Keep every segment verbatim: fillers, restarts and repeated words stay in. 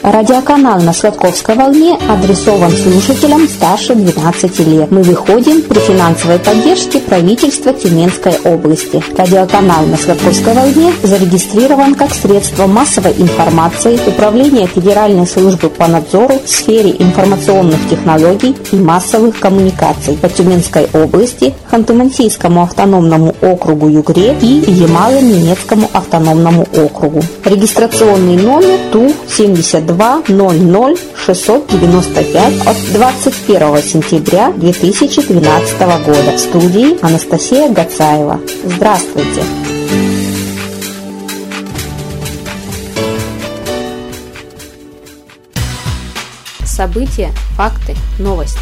Радиоканал на Сладковской волне адресован слушателям старше двенадцати лет. Мы выходим при финансовой поддержке правительства Тюменской области. Радиоканал на Сладковской волне зарегистрирован как средство массовой информации Управления Федеральной службы по надзору в сфере информационных технологий и массовых коммуникаций по Тюменской области, Ханты-Мансийскому автономному округу Югре и Ямало-Ненецкому автономному округу. Регистрационный номер Ту семьдесят два ноль ноль шестьсот девяносто пять от двадцать первого сентября две тысячи двенадцатого года. В студии Анастасия Гацаева. Здравствуйте! События, факты, новости.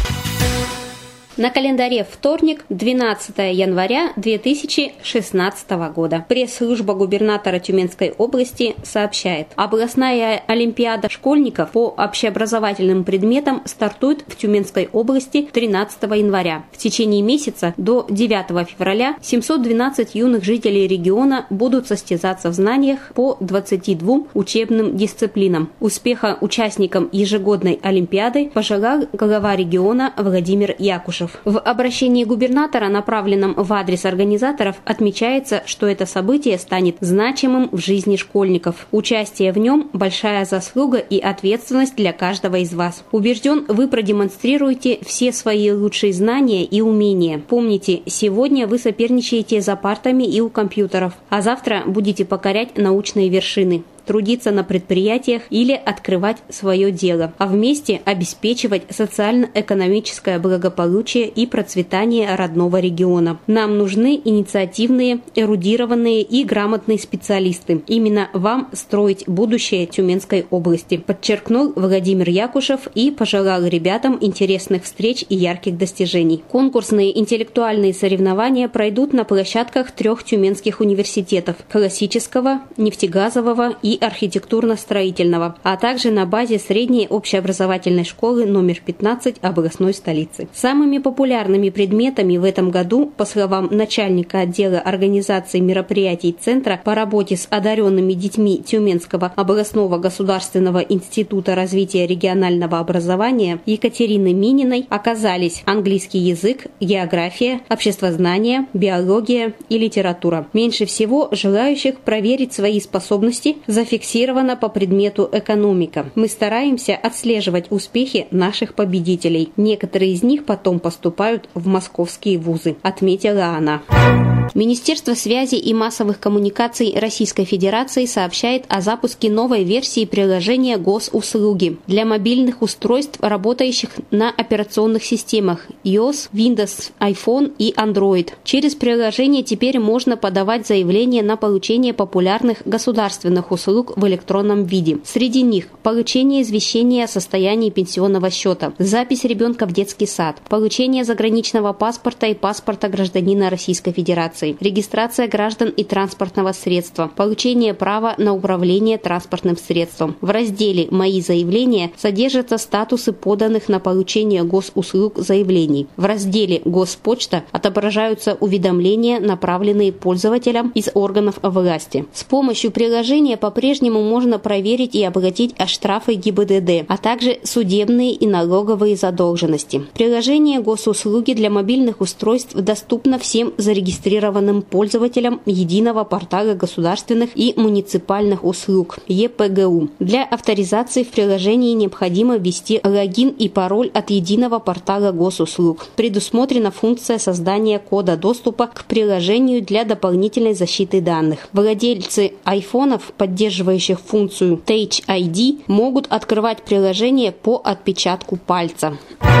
На календаре вторник, двенадцатое января две тысячи шестнадцатого года. Пресс-служба губернатора Тюменской области сообщает: областная олимпиада школьников по общеобразовательным предметам стартует в Тюменской области тринадцатого января. В течение месяца до девятого февраля семьсот двенадцать юных жителей региона будут состязаться в знаниях по двадцати двум учебным дисциплинам. Успеха участникам ежегодной олимпиады пожелал глава региона Владимир Якушев. В обращении губернатора, направленном в адрес организаторов, отмечается, что это событие станет значимым в жизни школьников. Участие в нем – большая заслуга и ответственность для каждого из вас. Убежден, вы продемонстрируете все свои лучшие знания и умения. Помните, сегодня вы соперничаете за партами и у компьютеров, а завтра будете покорять научные вершины, трудиться на предприятиях или открывать свое дело, а вместе обеспечивать социально-экономическое благополучие и процветание родного региона. Нам нужны инициативные, эрудированные и грамотные специалисты. Именно вам строить будущее Тюменской области, подчеркнул Владимир Якушев и пожелал ребятам интересных встреч и ярких достижений. Конкурсные интеллектуальные соревнования пройдут на площадках трех тюменских университетов – классического, нефтегазового и архитектурно-строительного, а также на базе средней общеобразовательной школы номер пятнадцать областной столицы. Самыми популярными предметами в этом году, по словам начальника отдела организации мероприятий Центра по работе с одаренными детьми Тюменского областного государственного института развития регионального образования Екатерины Мининой, оказались английский язык, география, обществознание, биология и литература. Меньше всего желающих проверить свои способности зафиксировано по предмету экономика. Мы стараемся отслеживать успехи наших победителей. Некоторые из них потом поступают в московские вузы, отметила она. Министерство связи и массовых коммуникаций Российской Федерации сообщает о запуске новой версии приложения Госуслуги для мобильных устройств, работающих на операционных системах iOS, Windows, iPhone и Android. Через приложение теперь можно подавать заявление на получение популярных государственных услуг в электронном виде. Среди них получение извещения о состоянии пенсионного счета, запись ребенка в детский сад, получение заграничного паспорта и паспорта гражданина Российской Федерации, регистрация граждан и транспортного средства, получение права на управление транспортным средством. В разделе «Мои заявления» содержатся статусы поданных на получение госуслуг заявлений. В разделе «Госпочта» отображаются уведомления, направленные пользователям из органов власти. С помощью приложения по-прежнему можно проверить и оплатить штрафы ГИБДД, а также судебные и налоговые задолженности. Приложение Госуслуги для мобильных устройств доступно всем зарегистрированным пользователям Единого портала государственных и муниципальных услуг Е П Г У. Для авторизации в приложении необходимо ввести логин и пароль от Единого портала госуслуг. Предусмотрена функция создания кода доступа к приложению для дополнительной защиты данных. Владельцы айфонов, поддерживающих функцию Touch ай ди, могут открывать приложение по отпечатку пальца.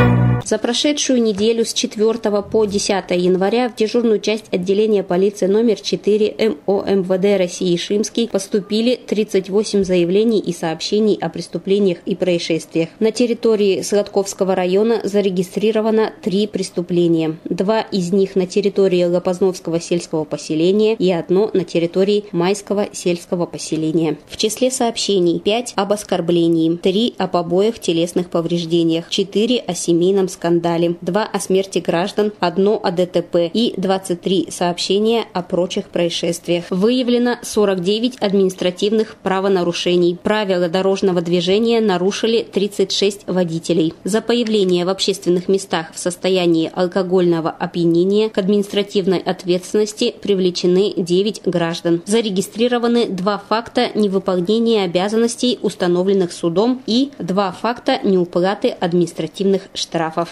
За прошедшую неделю с четвёртого по десятое января в дежурную часть отделения полиции номер четыре М О М В Д России Шимский поступили тридцать восемь заявлений и сообщений о преступлениях и происшествиях. На территории Сладковского района зарегистрировано три преступления. Два из них на территории Лопозновского сельского поселения и одно на территории Майского сельского поселения. В числе сообщений пять об оскорблении, три о побоях, телесных повреждениях, четыре о семейном скандале, два о смерти граждан, одно о ДТП и двадцать три сообщения о прочих происшествиях. Выявлено сорок девять административных правонарушений. Правила дорожного движения нарушили тридцать шесть водителей. За появление в общественных местах в состоянии алкогольного опьянения к административной ответственности привлечены девять граждан. Зарегистрированы два факта невыполнения обязанностей, установленных судом, и два факта неуплаты административных штрафов.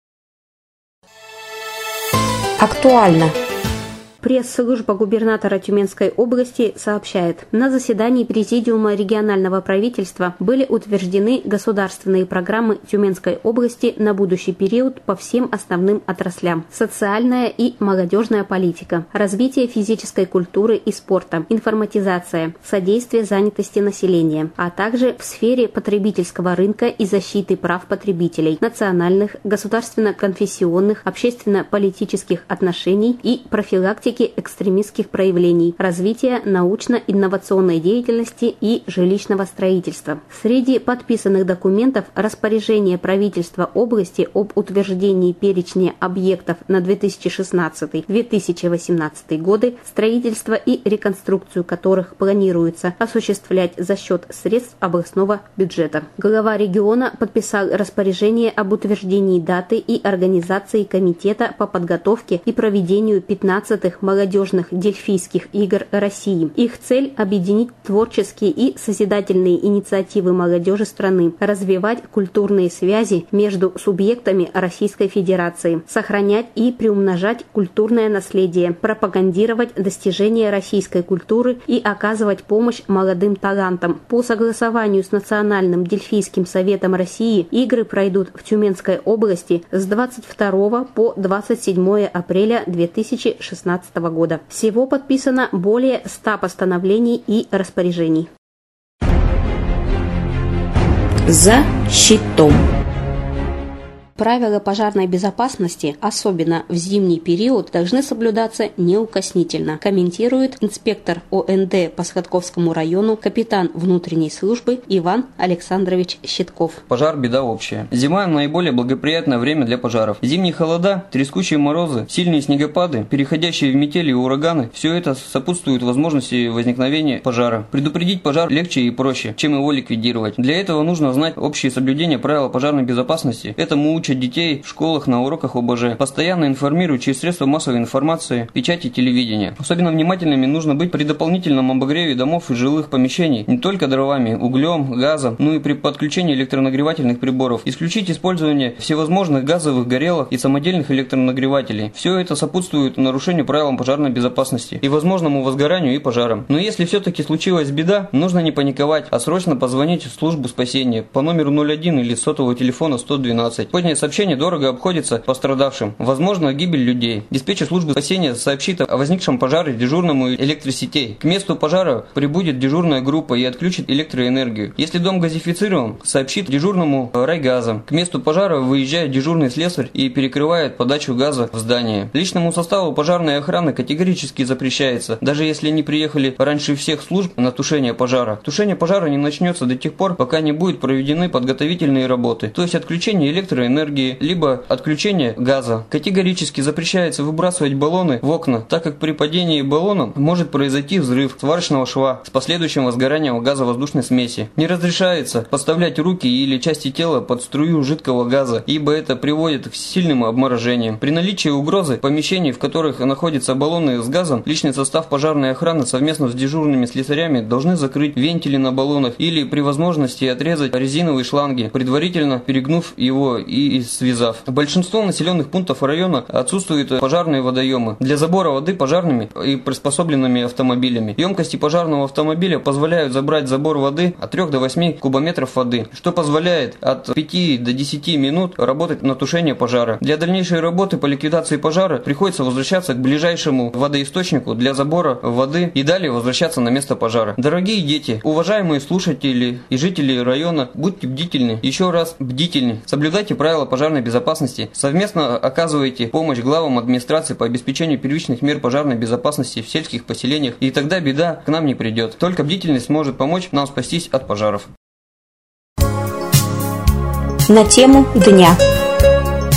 Актуально. Пресс-служба губернатора Тюменской области сообщает, на заседании Президиума регионального правительства были утверждены государственные программы Тюменской области на будущий период по всем основным отраслям: социальная и молодежная политика, развитие физической культуры и спорта, информатизация, содействие занятости населения, а также в сфере потребительского рынка и защиты прав потребителей, национальных, государственно-конфессионных, общественно-политических отношений и профилактики экстремистских проявлений, развития научно-инновационной деятельности и жилищного строительства. Среди подписанных документов распоряжение правительства области об утверждении перечня объектов на две тысячи шестнадцатый — две тысячи восемнадцатый годы, строительство и реконструкцию которых планируется осуществлять за счет средств областного бюджета. Глава региона подписал распоряжение об утверждении даты и организации комитета по подготовке и проведению пятнадцатых молодежных дельфийских игр России. Их цель – объединить творческие и созидательные инициативы молодежи страны, развивать культурные связи между субъектами Российской Федерации, сохранять и приумножать культурное наследие, пропагандировать достижения российской культуры и оказывать помощь молодым талантам. По согласованию с Национальным дельфийским советом России игры пройдут в Тюменской области с двадцать второго по двадцать седьмое апреля две тысячи шестнадцатого года. Всего подписано более ста постановлений и распоряжений. За щитом. Правила пожарной безопасности, особенно в зимний период, должны соблюдаться неукоснительно, комментирует инспектор О Н Д по Сходковскому району, капитан внутренней службы Иван Александрович Щитков. Пожар – беда общая. Зима – наиболее благоприятное время для пожаров. Зимние холода, трескучие морозы, сильные снегопады, переходящие в метели и ураганы – все это сопутствует возможности возникновения пожара. Предупредить пожар легче и проще, чем его ликвидировать. Для этого нужно знать общие соблюдения правил пожарной безопасности. Этому учат детей в школах на уроках О Б Ж. Постоянно информируют через средства массовой информации, печати, телевидения. Особенно внимательными нужно быть при дополнительном обогреве домов и жилых помещений не только дровами, углем, газом, но и при подключении электронагревательных приборов. Исключить использование всевозможных газовых горелок и самодельных электронагревателей. Все это сопутствует нарушению правил пожарной безопасности и возможному возгоранию и пожарам. Но если все-таки случилась беда, нужно не паниковать, а срочно позвонить в службу спасения по номеру ноль один или сотового телефона сто двенадцать. Позднее сообщение дорого обходится пострадавшим. Возможно, гибель людей. Диспетчер службы спасения сообщит о возникшем пожаре дежурному электросетей. К месту пожара прибудет дежурная группа и отключит электроэнергию. Если дом газифицирован, сообщит дежурному райгаза. К месту пожара выезжает дежурный слесарь и перекрывает подачу газа в здание. Личному составу пожарной охраны категорически запрещается, даже если они приехали раньше всех служб на тушение пожара. Тушение пожара не начнется до тех пор, пока не будут проведены подготовительные работы, то есть отключение электроэнергии, либо отключение газа. Категорически запрещается выбрасывать баллоны в окна, так как при падении баллона может произойти взрыв сварочного шва с последующим возгоранием газовоздушной смеси. Не разрешается подставлять руки или части тела под струю жидкого газа, ибо это приводит к сильным обморожениям. При наличии угрозы помещений, в которых находятся баллоны с газом, личный состав пожарной охраны совместно с дежурными слесарями должны закрыть вентили на баллонах или при возможности отрезать резиновые шланги, предварительно перегнув его и связав. В большинстве населенных пунктов района отсутствуют пожарные водоемы для забора воды пожарными и приспособленными автомобилями. Емкости пожарного автомобиля позволяют забрать забор воды от трёх до восьми кубометров воды, что позволяет от пяти до десяти минут работать на тушение пожара. Для дальнейшей работы по ликвидации пожара приходится возвращаться к ближайшему водоисточнику для забора воды и далее возвращаться на место пожара. Дорогие дети, уважаемые слушатели и жители района, будьте бдительны, еще раз бдительны, соблюдайте правила пожарной безопасности, совместно оказывайте помощь главам администрации по обеспечению первичных мер пожарной безопасности в сельских поселениях, и тогда беда к нам не придет. Только бдительность может помочь нам спастись от пожаров. На тему дня.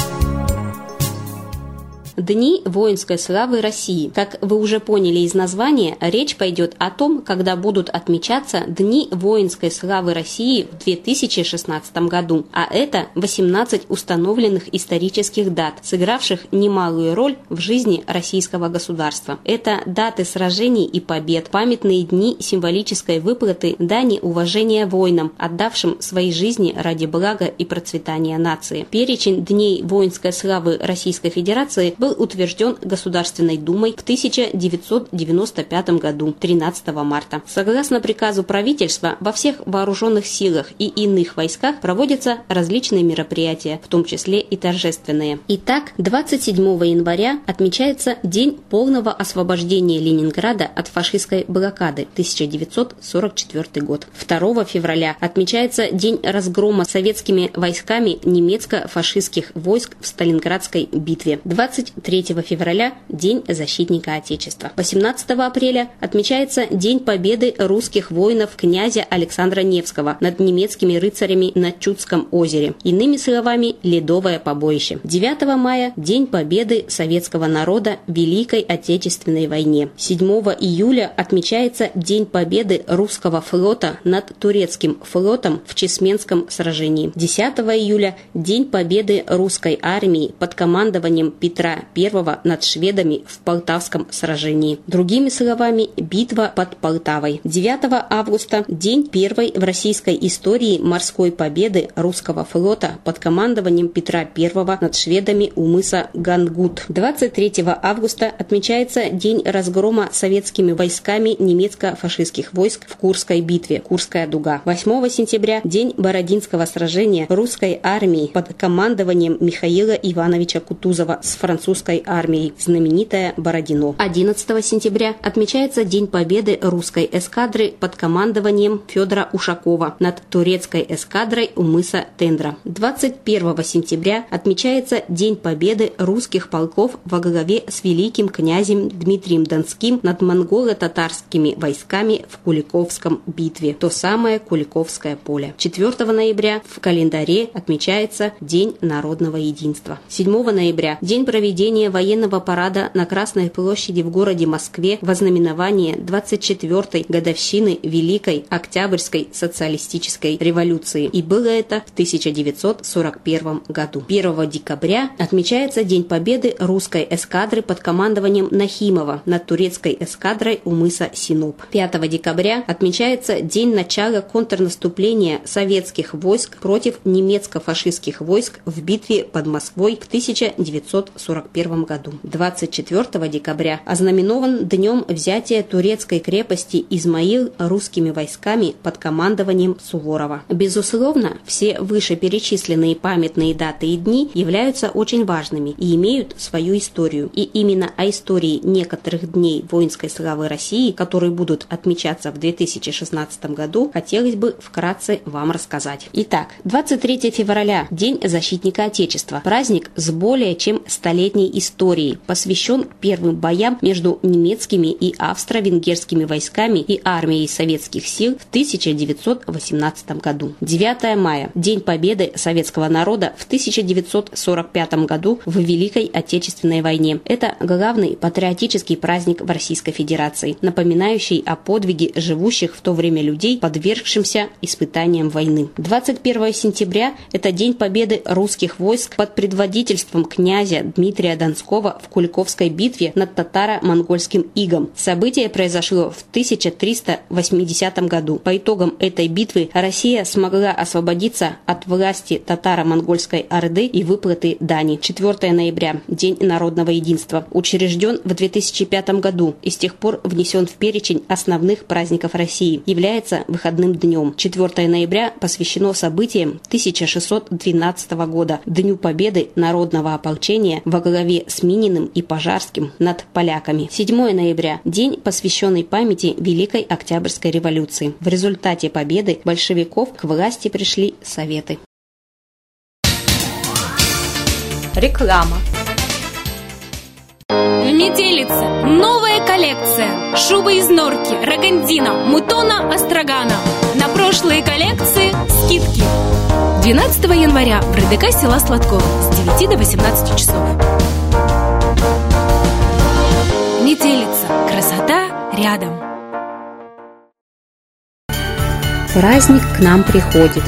Дни воинской славы России. Как вы уже поняли из названия, речь пойдет о том, когда будут отмечаться Дни воинской славы России в две тысячи шестнадцатом году. А это восемнадцать установленных исторических дат, сыгравших немалую роль в жизни российского государства. Это даты сражений и побед, памятные дни символической выплаты дани уважения воинам, отдавшим свои жизни ради блага и процветания нации. Перечень Дней воинской славы Российской Федерации был утвержден Государственной Думой в тысяча девятьсот девяносто пятом году, тринадцатого марта. Согласно приказу правительства, во всех вооруженных силах и иных войсках проводятся различные мероприятия, в том числе и торжественные. Итак, двадцать седьмого января отмечается День полного освобождения Ленинграда от фашистской блокады, тысяча девятьсот сорок четвёртый год. второго февраля отмечается День разгрома советскими войсками немецко-фашистских войск в Сталинградской битве. двадцать третьего февраля – День защитника Отечества. восемнадцатого апреля отмечается День победы русских воинов князя Александра Невского над немецкими рыцарями на Чудском озере. Иными словами, Ледовое побоище. девятого мая – День победы советского народа в Великой Отечественной войне. седьмого июля отмечается День победы русского флота над турецким флотом в Чесменском сражении. десятого июля – День победы русской армии под командованием Петра Первого над шведами в Полтавском сражении. Другими словами, битва под Полтавой. девятого августа – День первой в российской истории морской победы русского флота под командованием Петра Первого над шведами у мыса Гангут. двадцать третьего августа отмечается День разгрома советскими войсками немецко-фашистских войск в Курской битве, Курская дуга. восьмого сентября – День Бородинского сражения русской армии под командованием Михаила Ивановича Кутузова с французской армией, знаменитая Бородино. одиннадцатого сентября отмечается День победы русской эскадры под командованием Федора Ушакова над турецкой эскадрой у мыса Тендра. двадцать первого сентября отмечается День победы русских полков во главе с великим князем Дмитрием Донским над монголо-татарскими войсками в Куликовском битве, то самое Куликовское поле. четвёртого ноября в календаре отмечается День народного единства. седьмого ноября – День проведения военного парада на Красной площади в городе Москве во знаменование двадцать четвёртой годовщины Великой Октябрьской социалистической революции. И было это в тысяча девятьсот сорок первом году. первого декабря отмечается День победы русской эскадры под командованием Нахимова над турецкой эскадрой у мыса Синоп. пятого декабря отмечается День начала контрнаступления советских войск против немецко-фашистских войск в битве под Москвой в тысяча девятьсот сорок первом году. двадцать четвёртого декабря ознаменован днем взятия турецкой крепости Измаил русскими войсками под командованием Суворова. Безусловно, все вышеперечисленные памятные даты и дни являются очень важными и имеют свою историю. И именно о истории некоторых дней воинской славы России, которые будут отмечаться в две тысячи шестнадцатом году, хотелось бы вкратце вам рассказать. Итак, двадцать третьего февраля – День защитника Отечества. Праздник с более чем столетней историей, посвящен первым боям между немецкими и австро-венгерскими войсками и армией советских сил в тысяча девятьсот восемнадцатом году. девятого мая – День победы советского народа в тысяча девятьсот сорок пятом году в Великой Отечественной войне. Это главный патриотический праздник в Российской Федерации, напоминающий о подвиге живущих в то время людей, подвергшимся испытаниям войны. двадцать первого сентября – это День победы русских войск под предводительством князя Дмитрия Донского в Куликовской битве над татаро-монгольским игом. Событие произошло в тысяча триста восьмидесятом году. По итогам этой битвы Россия смогла освободиться от власти татаро-монгольской орды и выплаты дани. четвёртого ноября – День народного единства. Учрежден в две тысячи пятом году и с тех пор внесен в перечень основных праздников России. Является выходным днем. четвёртого ноября посвящено событиям тысяча шестьсот двенадцатого года, Дню Победы народного ополчения во главе с Мининым и Пожарским над поляками. седьмого ноября – День, посвященный памяти Великой Октябрьской революции. В результате победы большевиков к власти пришли советы. Реклама. В Метелице новая коллекция. Шубы из норки, рогандина, мутона, острогана. На прошлые коллекции скидки. двенадцатого января в РДК села Сладкова с девяти до восемнадцати часов. не делится. Красота рядом. Праздник к нам приходит.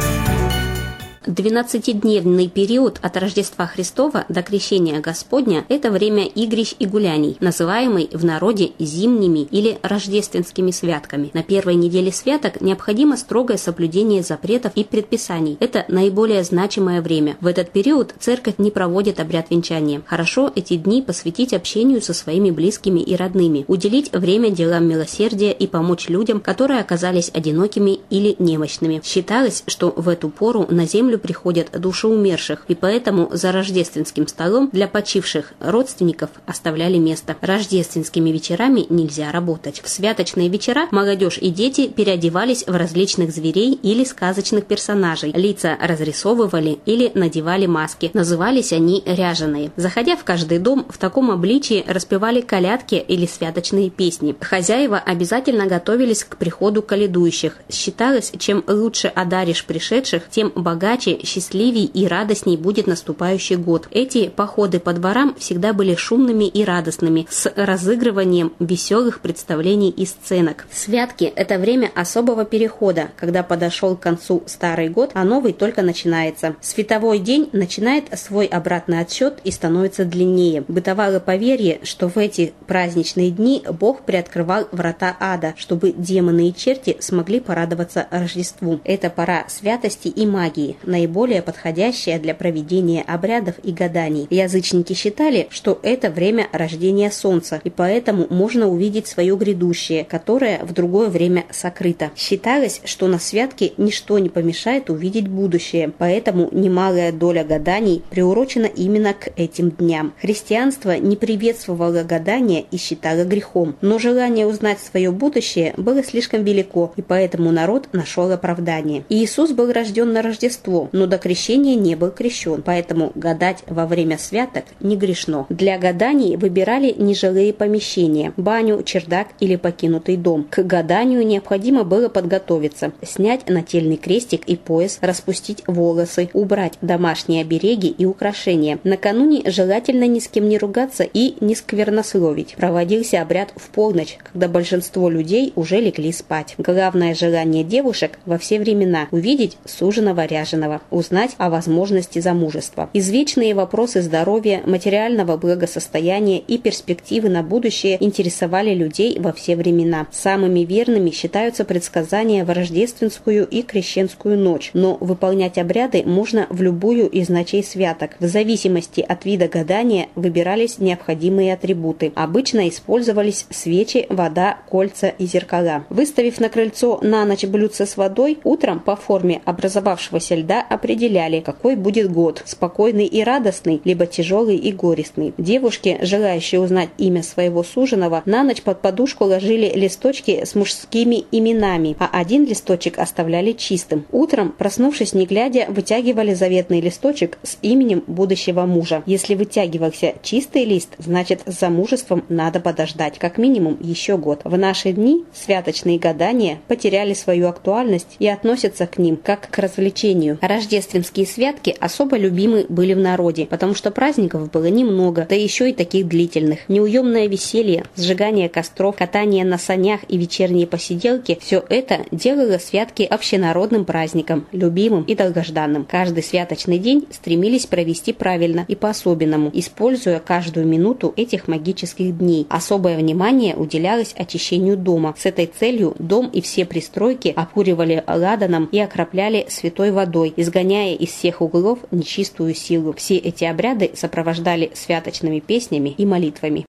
Двенадцатидневный период от Рождества Христова до Крещения Господня – это время игрищ и гуляний, называемый в народе зимними или рождественскими святками. На первой неделе святок необходимо строгое соблюдение запретов и предписаний. Это наиболее значимое время. В этот период церковь не проводит обряд венчания. Хорошо эти дни посвятить общению со своими близкими и родными, уделить время делам милосердия и помочь людям, которые оказались одинокими или немощными. Считалось, что в эту пору на землю приходят души умерших, и поэтому за рождественским столом для почивших родственников оставляли место. Рождественскими вечерами нельзя работать. В святочные вечера молодежь и дети переодевались в различных зверей или сказочных персонажей. Лица разрисовывали или надевали маски. Назывались они ряженые. Заходя в каждый дом, в таком обличии распевали колядки или святочные песни. Хозяева обязательно готовились к приходу колядующих. Считалось, чем лучше одаришь пришедших, тем богаче, счастливей и радостней будет наступающий год. Эти походы по дворам всегда были шумными и радостными, с разыгрыванием веселых представлений и сценок. Святки – это время особого перехода, когда подошел к концу старый год, а новый только начинается. Световой день начинает свой обратный отсчет и становится длиннее. Бытовало поверье, что в эти праздничные дни Бог приоткрывал врата ада, чтобы демоны и черти смогли порадоваться Рождеству. Это пора святости и магии, наиболее подходящая для проведения обрядов и гаданий. Язычники считали, что это время рождения солнца, и поэтому можно увидеть свое грядущее, которое в другое время сокрыто. Считалось, что на святке ничто не помешает увидеть будущее, поэтому немалая доля гаданий приурочена именно к этим дням. Христианство не приветствовало гадания и считало грехом, но желание узнать свое будущее было слишком велико, и поэтому народ нашел оправдание. Иисус был рожден на Рождество, но до крещения не был крещен, поэтому гадать во время святок не грешно. Для гаданий выбирали нежилые помещения – баню, чердак или покинутый дом. К гаданию необходимо было подготовиться, снять нательный крестик и пояс, распустить волосы, убрать домашние обереги и украшения. Накануне желательно ни с кем не ругаться и не сквернословить. Проводился обряд в полночь, когда большинство людей уже легли спать. Главное желание девушек во все времена – увидеть суженого ряженого, узнать о возможности замужества. Извечные вопросы здоровья, материального благосостояния и перспективы на будущее интересовали людей во все времена. Самыми верными считаются предсказания в рождественскую и крещенскую ночь, но выполнять обряды можно в любую из ночей святок. В зависимости от вида гадания выбирались необходимые атрибуты. Обычно использовались свечи, вода, кольца и зеркала. Выставив на крыльцо на ночь блюдце с водой, утром по форме образовавшегося льда определяли, какой будет год – спокойный и радостный, либо тяжелый и горестный. Девушки, желающие узнать имя своего суженого, на ночь под подушку ложили листочки с мужскими именами, а один листочек оставляли чистым. Утром, проснувшись не глядя, вытягивали заветный листочек с именем будущего мужа. Если вытягивался чистый лист, значит, с замужеством надо подождать, как минимум еще год. В наши дни святочные гадания потеряли свою актуальность и относятся к ним как к развлечению. Рождественские святки особо любимы были в народе, потому что праздников было немного, да еще и таких длительных. Неуемное веселье, сжигание костров, катание на санях и вечерние посиделки – все это делало святки общенародным праздником, любимым и долгожданным. Каждый святочный день стремились провести правильно и по-особенному, используя каждую минуту этих магических дней. Особое внимание уделялось очищению дома. С этой целью дом и все пристройки окуривали ладаном и окропляли святой водой, изгоняя из всех углов нечистую силу. Все эти обряды сопровождали святочными песнями и молитвами.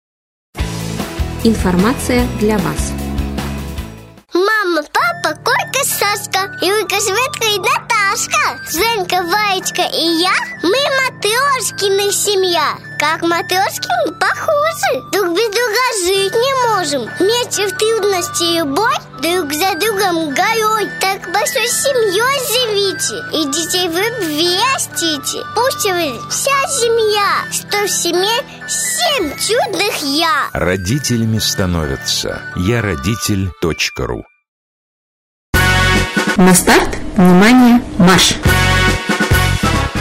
Информация для вас. Мама, папа, Колька, Сашка, Юлька, Светка и Наташка, Женька, Ваечка и я, мы Матрешкина семья. Как Матрешки мы похожи, друг без друга жить не можем. Вместе в трудности и любовь, друг за другом горой. Так большой семьей живите и детей в любви растите. Пусть вы вся семья, что в семье семь чудных я. Родителями становятся я родитель точка ру. На старт, внимание, марш!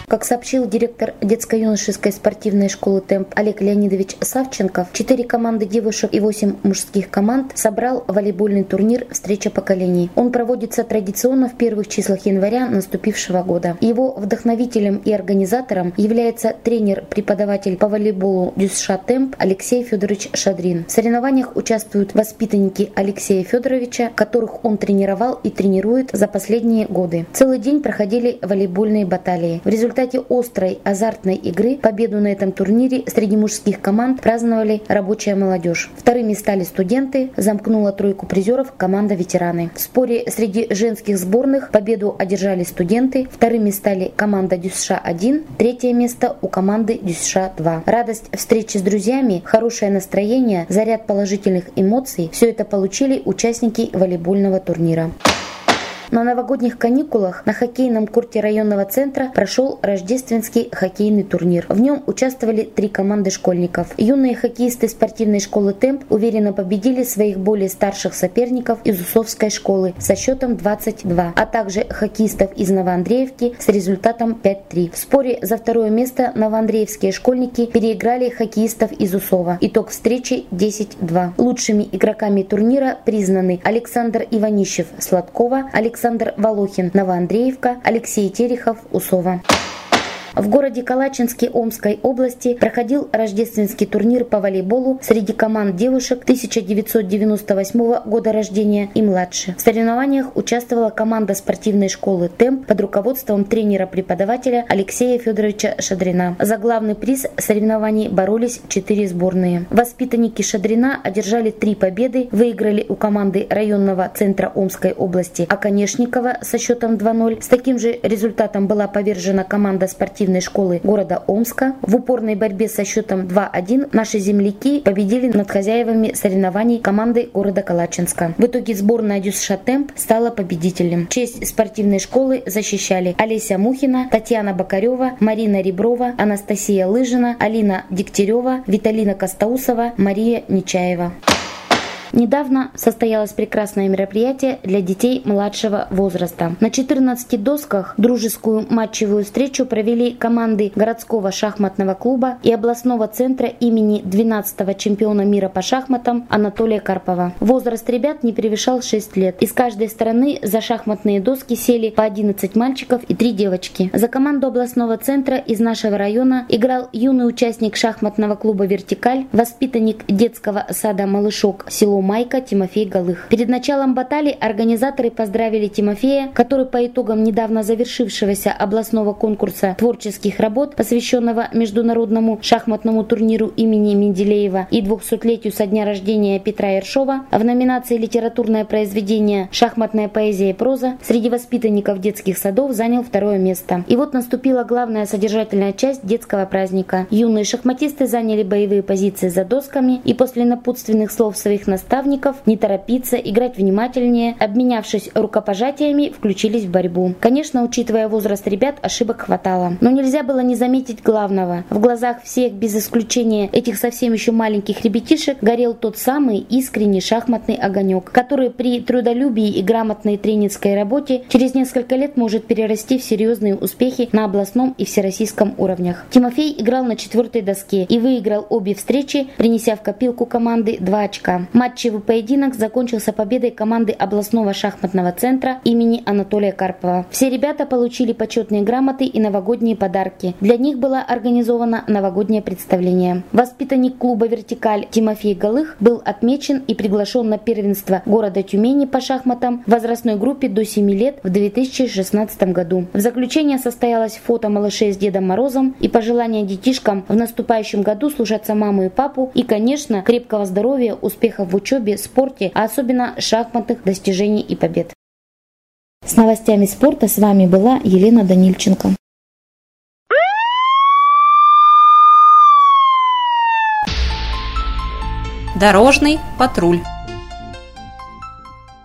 Как сообщил директор детско-юношеской спортивной школы «Темп» Олег Леонидович Савченков, четыре команды девушек и восемь мужских команд собрал волейбольный турнир «Встреча поколений». Он проводится традиционно в первых числах января наступившего года. Его вдохновителем и организатором является тренер-преподаватель по волейболу ДЮСШ «Темп» Алексей Федорович Шадрин. В соревнованиях участвуют воспитанники Алексея Федоровича, которых он тренировал и тренирует за последние годы. Целый день проходили волейбольные баталии. В результате В результате острой, азартной игры победу на этом турнире среди мужских команд праздновали рабочая молодежь. Вторыми стали студенты, замкнула тройку призеров команда ветераны. В споре среди женских сборных победу одержали студенты, вторыми стали команда ДЮСШ один, третье место у команды ДЮСШ два. Радость встречи с друзьями, хорошее настроение, заряд положительных эмоций – все это получили участники волейбольного турнира. На новогодних каникулах на хоккейном корте районного центра прошел рождественский хоккейный турнир. В нем участвовали три команды школьников. Юные хоккеисты спортивной школы «Темп» уверенно победили своих более старших соперников из Усовской школы со счетом двадцать два, а также хоккеистов из Новоандреевки с результатом пять три. В споре за второе место новоандреевские школьники переиграли хоккеистов из Усова. Итог встречи десять два. Лучшими игроками турнира признаны Александр Иванищев Сладкова, Александр Александр Волохин Новоандреевка, Алексей Терехов Усова. В городе Калачинске Омской области проходил рождественский турнир по волейболу среди команд девушек тысяча девятьсот девяносто восьмого года рождения и младше. В соревнованиях участвовала команда спортивной школы «Темп» под руководством тренера-преподавателя Алексея Федоровича Шадрина. За главный приз соревнований боролись четыре сборные. Воспитанники Шадрина одержали три победы, выиграли у команды районного центра Омской области Оконешникова со счетом два ноль. С таким же результатом была повержена команда спортивной школы города Омска. В упорной борьбе со счетом два один наши земляки победили над хозяевами соревнований команды города Калачинска. В итоге сборная ДЮСШ «Темп» стала победителем. Честь спортивной школы защищали Олеся Мухина, Татьяна Бокарева, Марина Реброва, Анастасия Лыжина, Алина Дегтярева, Виталина Костаусова, Мария Нечаева. Недавно состоялось прекрасное мероприятие для детей младшего возраста. На четырнадцати досках дружескую матчевую встречу провели команды городского шахматного клуба и областного центра имени двенадцатого чемпиона мира по шахматам Анатолия Карпова. Возраст ребят не превышал шесть лет. Из каждой стороны за шахматные доски сели по одиннадцать мальчиков и три девочки. За команду областного центра из нашего района играл юный участник шахматного клуба «Вертикаль», воспитанник детского сада «Малышок» село Майка Тимофей Голых. Перед началом баталий организаторы поздравили Тимофея, который по итогам недавно завершившегося областного конкурса творческих работ, посвященного международному шахматному турниру имени Менделеева и двухсотлетию со дня рождения Петра Ершова, в номинации «Литературное произведение. Шахматная поэзия и проза» среди воспитанников детских садов занял второе место. И вот наступила главная содержательная часть детского праздника. Юные шахматисты заняли боевые позиции за досками и после напутственных слов своих наставников не торопиться, играть внимательнее, обменявшись рукопожатиями, включились в борьбу. Конечно, учитывая возраст ребят, ошибок хватало. Но нельзя было не заметить главного. В глазах всех, без исключения этих совсем еще маленьких ребятишек, горел тот самый искренний шахматный огонек, который при трудолюбии и грамотной тренерской работе через несколько лет может перерасти в серьезные успехи на областном и всероссийском уровнях. Тимофей играл на четвертой доске и выиграл обе встречи, принеся в копилку команды два очка. Матчевый поединок закончился победой команды областного шахматного центра имени Анатолия Карпова. Все ребята получили почетные грамоты и новогодние подарки. Для них было организовано новогоднее представление. Воспитанник клуба «Вертикаль» Тимофей Голых был отмечен и приглашен на первенство города Тюмени по шахматам в возрастной группе до семи лет в две тысячи шестнадцатом году. В заключение состоялось фото малышей с Дедом Морозом и пожелания детишкам в наступающем году служатся маму и папу и, конечно, крепкого здоровья, успехов в учебе, спорте, а особенно шахматных достижений и побед. С новостями спорта с вами была Елена Данильченко. Дорожный патруль.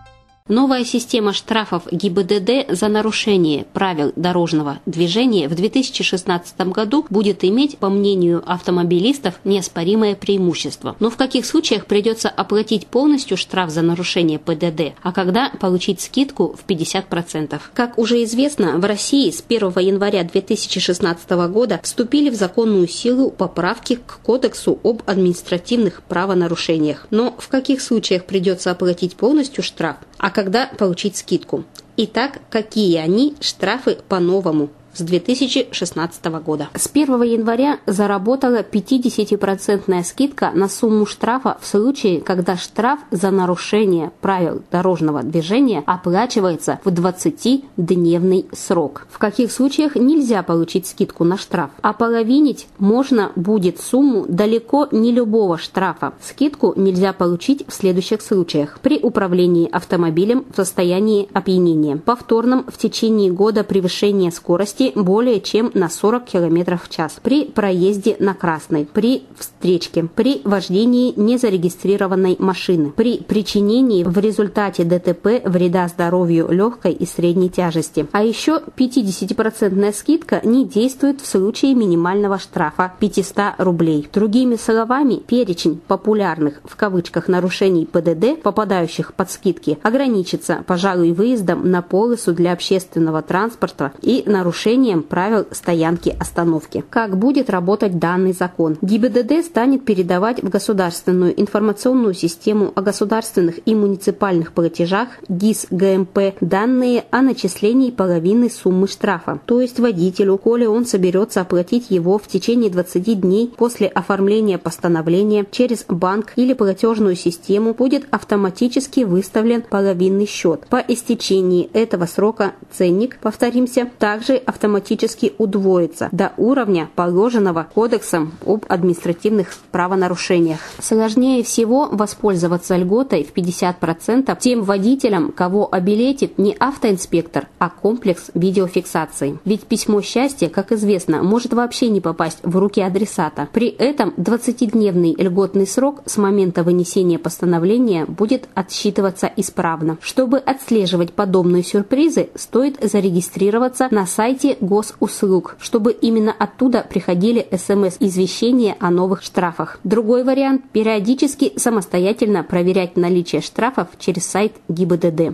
Новая система штрафов ГИБДД за нарушение правил дорожного движения в две тысячи шестнадцатом году будет иметь, по мнению автомобилистов, неоспоримое преимущество. Но в каких случаях придется оплатить полностью штраф за нарушение ПДД, а когда получить скидку в пятьдесят процентов? Как уже известно, в России с первого января две тысячи шестнадцатого года вступили в законную силу поправки к Кодексу об административных правонарушениях. Но в каких случаях придется оплатить полностью штраф, а когда получить скидку? Итак, какие они штрафы по-новому с две тысячи шестнадцатого года? С первого января заработала пятидесятипроцентная скидка на сумму штрафа в случае, когда штраф за нарушение правил дорожного движения оплачивается в двадцатидневный срок. В каких случаях нельзя получить скидку на штраф? Ополовинить можно будет сумму далеко не любого штрафа. Скидку нельзя получить в следующих случаях: при управлении автомобилем в состоянии опьянения, повторном в течение года превышения скорости более чем на сорок километров в час, при проезде на красной, при встречке, при вождении незарегистрированной машины, при причинении в результате ДТП вреда здоровью легкой и средней тяжести. А еще пятидесятипроцентная скидка не действует в случае минимального штрафа пятьсот рублей. Другими словами, перечень популярных в кавычках нарушений ПДД, попадающих под скидки, ограничится, пожалуй, выездом на полосу для общественного транспорта и нарушением правил стоянки-остановки. Как будет работать данный закон? ГИБДД станет передавать в государственную информационную систему о государственных и муниципальных платежах ГИС ГМП данные о начислении половины суммы штрафа. То есть водителю, коли он соберется оплатить его в течение двадцати дней после оформления постановления через банк или платежную систему, будет автоматически выставлен половинный счет. По истечении этого срока ценник, повторимся, также автоматически автоматически удвоится до уровня, положенного Кодексом об административных правонарушениях. Сложнее всего воспользоваться льготой в пятьдесят процентов тем водителям, кого обилетит не автоинспектор, а комплекс видеофиксации. Ведь письмо счастья, как известно, может вообще не попасть в руки адресата. При этом двадцатидневный льготный срок с момента вынесения постановления будет отсчитываться исправно. Чтобы отслеживать подобные сюрпризы, стоит зарегистрироваться на сайте госуслуг, чтобы именно оттуда приходили смс-извещения о новых штрафах. Другой вариант – периодически самостоятельно проверять наличие штрафов через сайт ГИБДД.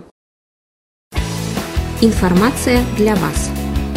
Информация для вас.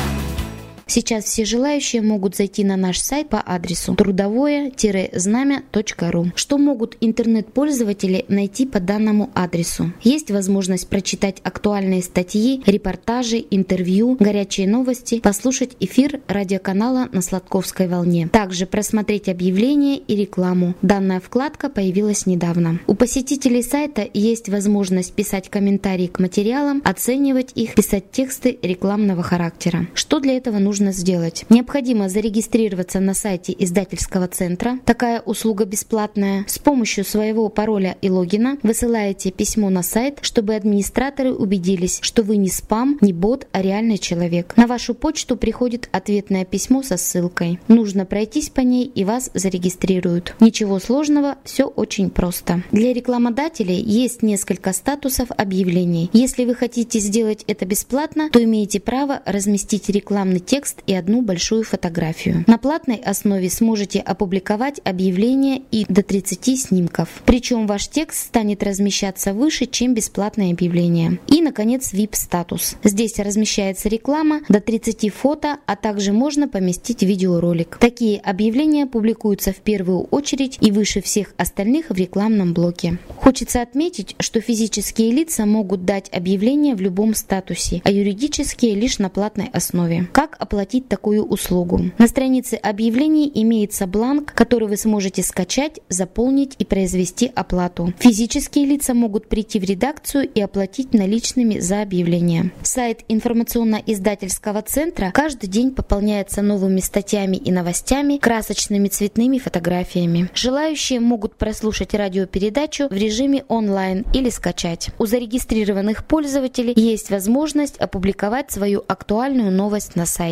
Сейчас все желающие могут зайти на наш сайт по адресу трудовое знамя точка ру. Что могут интернет-пользователи найти по данному адресу? Есть возможность прочитать актуальные статьи, репортажи, интервью, горячие новости, послушать эфир радиоканала на Сладковской волне. Также просмотреть объявления и рекламу. Данная вкладка появилась недавно. У посетителей сайта есть возможность писать комментарии к материалам, оценивать их, писать тексты рекламного характера. Что для этого нужно сделать? Необходимо зарегистрироваться на сайте издательского центра. Такая услуга бесплатная. С помощью своего пароля и логина высылаете письмо на сайт, чтобы администраторы убедились, что вы не спам, не бот, а реальный человек. На вашу почту приходит ответное письмо со ссылкой. Нужно пройтись по ней, и вас зарегистрируют. Ничего сложного, все очень просто. Для рекламодателей есть несколько статусов объявлений. Если вы хотите сделать это бесплатно, то имеете право разместить рекламный текст и одну большую фотографию. На платной основе сможете опубликовать объявление и до тридцати снимков. Причем ваш текст станет размещаться выше, чем бесплатное объявление. И, наконец, ви ай пи-статус. Здесь размещается реклама, до тридцати фото, а также можно поместить видеоролик. Такие объявления публикуются в первую очередь и выше всех остальных в рекламном блоке. Хочется отметить, что физические лица могут дать объявление в любом статусе, а юридические лишь на платной основе. Как оплатить такую услугу? На странице объявлений имеется бланк, который вы сможете скачать, заполнить и произвести оплату. Физические лица могут прийти в редакцию и оплатить наличными за объявление. Сайт информационно-издательского центра каждый день пополняется новыми статьями и новостями, красочными цветными фотографиями. Желающие могут прослушать радиопередачу в режиме онлайн или скачать. У зарегистрированных пользователей есть возможность опубликовать свою актуальную новость на сайте.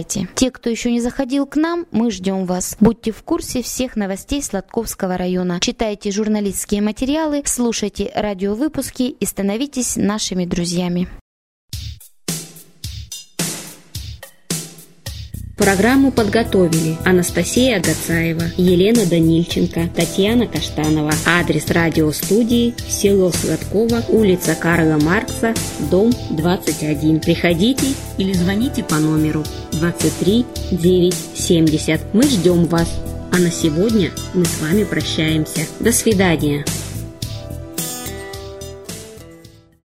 сайте. Те, кто еще не заходил к нам, мы ждем вас. Будьте в курсе всех новостей Сладковского района. Читайте журналистские материалы, слушайте радиовыпуски и становитесь нашими друзьями. Программу подготовили Анастасия Агацаева, Елена Данильченко, Татьяна Каштанова. Адрес радиостудии: село Сладково, улица Карла Маркса, дом двадцать один. Приходите или звоните по номеру двадцать три девятьсот семьдесят. Мы ждем вас. А на сегодня мы с вами прощаемся. До свидания.